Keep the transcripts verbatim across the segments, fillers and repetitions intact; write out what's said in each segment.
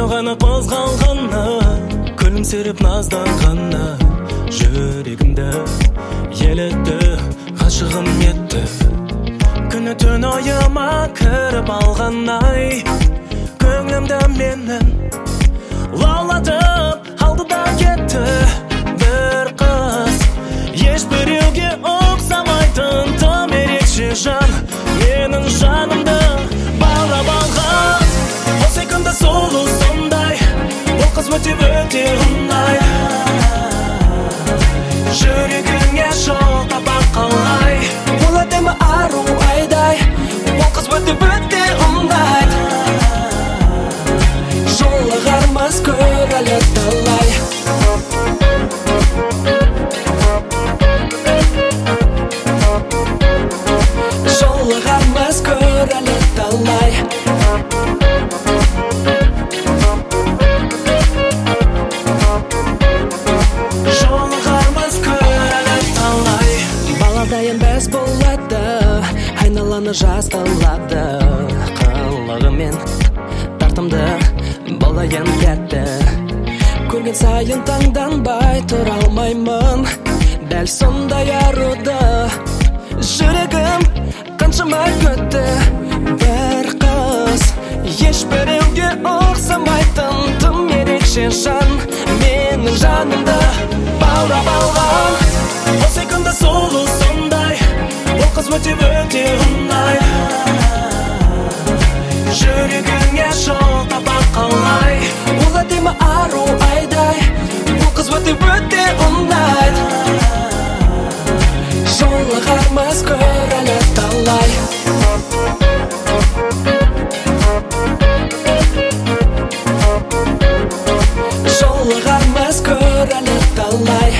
ғана қозғалғаны, күлімсіреп назданғаны, жүрегімді елетті, ғашығым етті. Күні түн ойыма кіріп алғандай, көңілімді менің лаулатып алды да кетті. Бір қыз, ешбіреуге ұқсамайтын тым ерекше жан, менің жанымды баурап алған. Ол секунда сұлу сондай, ол қыз өте өте ұнайды. Жүрегіңе жол таба қалай, ол әдемі ару айдай, ол қыз өте өте ұнайды. Жолығармыз көрәлі талай. Жолығармыз көрәлі талай. Жолығармыз көрәлі талай. Баладайын бәс болады, айналаны жасталады. Қылығымен тартымды болайын тәтті, көрген сайын таңданбай тұра алмаймын. Дәл сондай аруды жүрегім қаншама күтті. Бір қыз, ешбіреуге ұқсамайтын тым ерекше жан, менің жанымды баурап алған. Ол секунда сұлу сондай, ол қыз өте өте ұнайды. Жүрегіңе жол таба қалай, ол әдемі ару айдай, ол қыз өте өте ұнайды. Жолығармыз көрәлі талай. Жолығармыз көрәлі талай.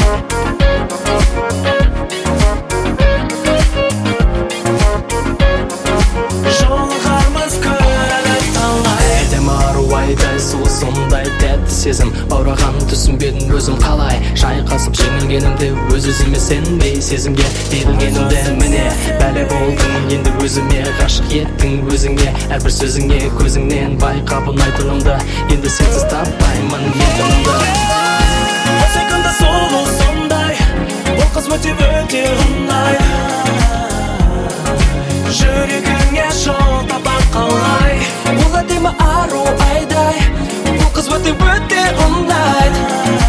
Сұлу сондай тәтті сезім, аураған түсінбедім өзім қалай. Шайқасып жеңілгенімде өз-өзіме сенбей, сезімге берілгенімде міне бәле болдың. Енді өзіме ғашық еттің өзіңе, әрбір сөзіңе көзіңнен байқап ұнайтынымды, енді сенсіз таппаймын ертеңімді. Ол секунда сұлу сондай, ол қыз өте өте ұнайды. Жүрегіңе жол таба қалай, ол әдемі ару айдай, ол қыз өте өте ұнайды.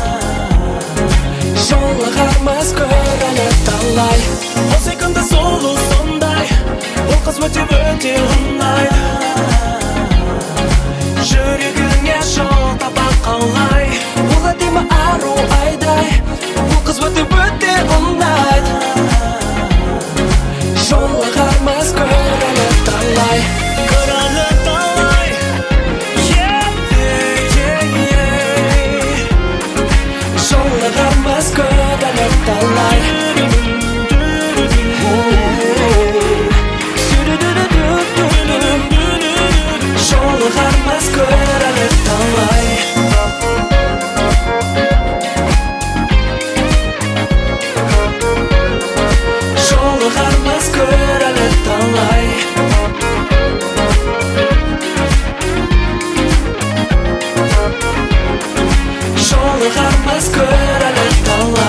Жолығармыз көрәлі талай. Ол секунда сұлу сондай, ол қыз өте өте ұнайды. Жүрегіңе жол таба қалай, ол әдемі ару айдай, ол қыз өте өте ұнайды. Жолығармыз көрәлі талай. Көрәлі талай. Жолығармыз көрәлі талай. Жолығармыз көрәлі талай. Жолығармыз көрәлі талай. Жолығармыз көрәлі талай.